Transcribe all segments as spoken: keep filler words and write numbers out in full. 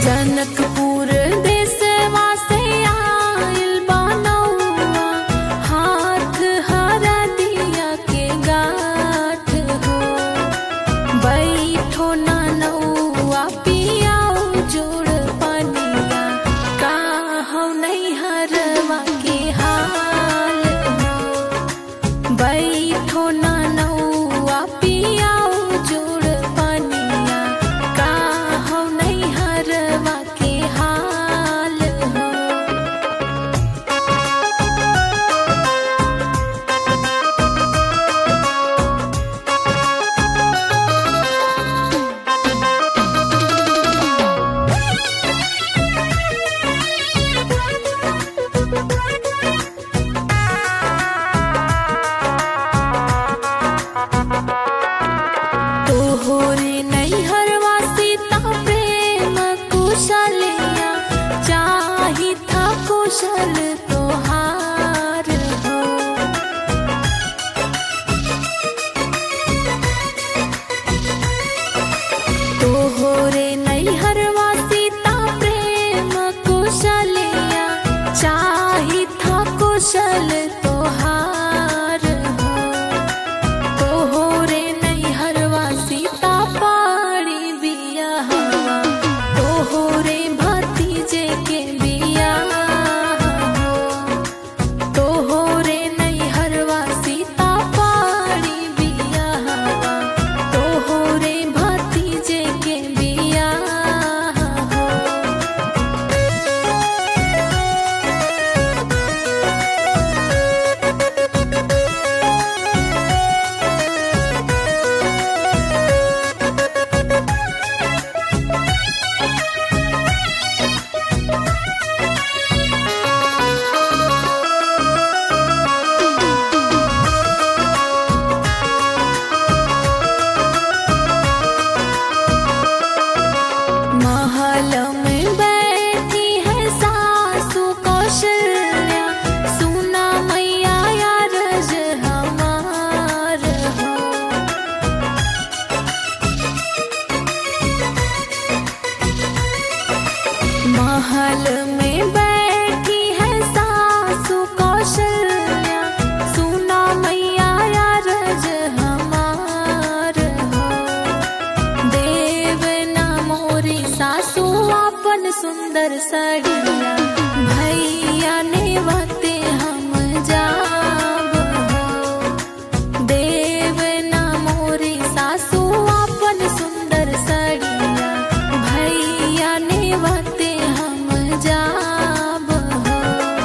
जनकपुर देशवा से आइल बनौआ, हाथ हरा दिया के गाठ हो। बैठो ना नौआ पियाओ जोड़ पनिया, काहौ नहीं हरवा के हाल हो। बैठो ना नौआ पियाओ जोड़ पनिया, काहौ नहीं हरवा के हाल हो। तोहरे नैहरवा सीता प्रेम कुशलिया, चाही था कुशल तोहार हो। तोहरे नैहरवा सीता प्रेम कुशलिया, चाही था कुशल तोहार हो। तोहरे नैहरवा सीता पाड़ी बियाहवा, तोहरे भतीजे के बियाह हो। तोहरे नैहरवा सीता पाड़ी बियाहवा, तोहरे भतीजे के बियाह हो। महल में बैठी है सासु कौशल्या, सुना मैया यारज हमार हो। महल में बैठी है सासु कौशल्या, सुना मैया यारज हमार हो। देव ना मोरी सासु अपन सुंदर सड़िया, भैया ने वते हम जाब हो। देव ना मोरी सासु अपन सुंदर सड़िया, भैया ने वते हम जाब हो।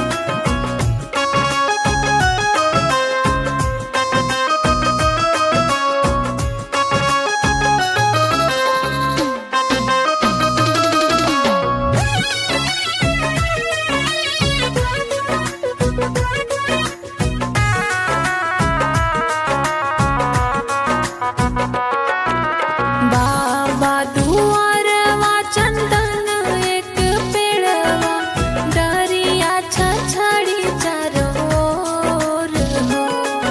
बाबा दुआरवा चंदन एक पेड़वा, डरिया छछड़ी चारों ओर हो।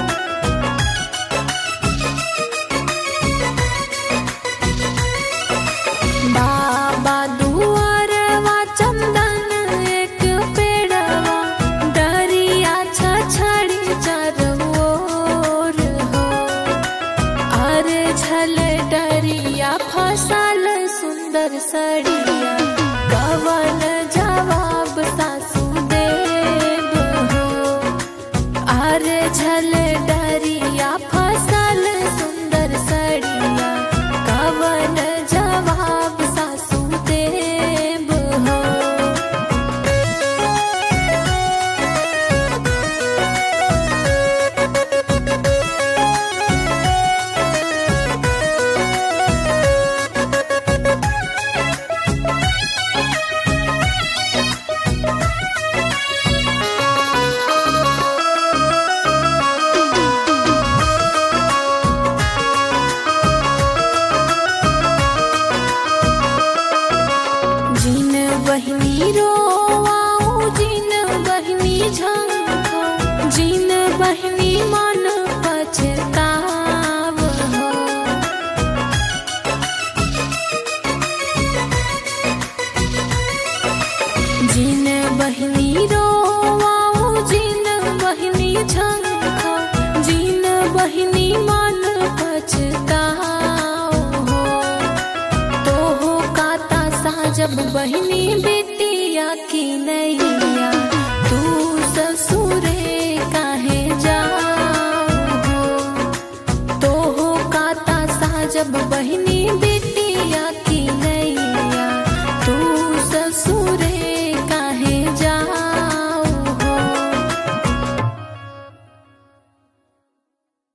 बाबा दुआरवा चंदन एक पेड़वा, डरिया छछड़ी चारों ओर हो। अरे झल डरिया फसल सुंदर सड़िया, कवन जवाब सासु देव हो। अरे झल डरिया फसल सुंदर सड़िया, कवन जवाब सासु देव हो। बहिनी रोवाऊ, जिन बहिनी झंखाऊ, जिन बहिनी मन पछताव हो। जिन बहिनी रोवाओ जिन बहिनी झंखो जिन बहिनी मन पछताओ हो। तो हो काता साजब बहिनी बेटिया की नैया तू ससुरे काहे जाओ हो। तो हो काता साजब बहिनी बेटिया की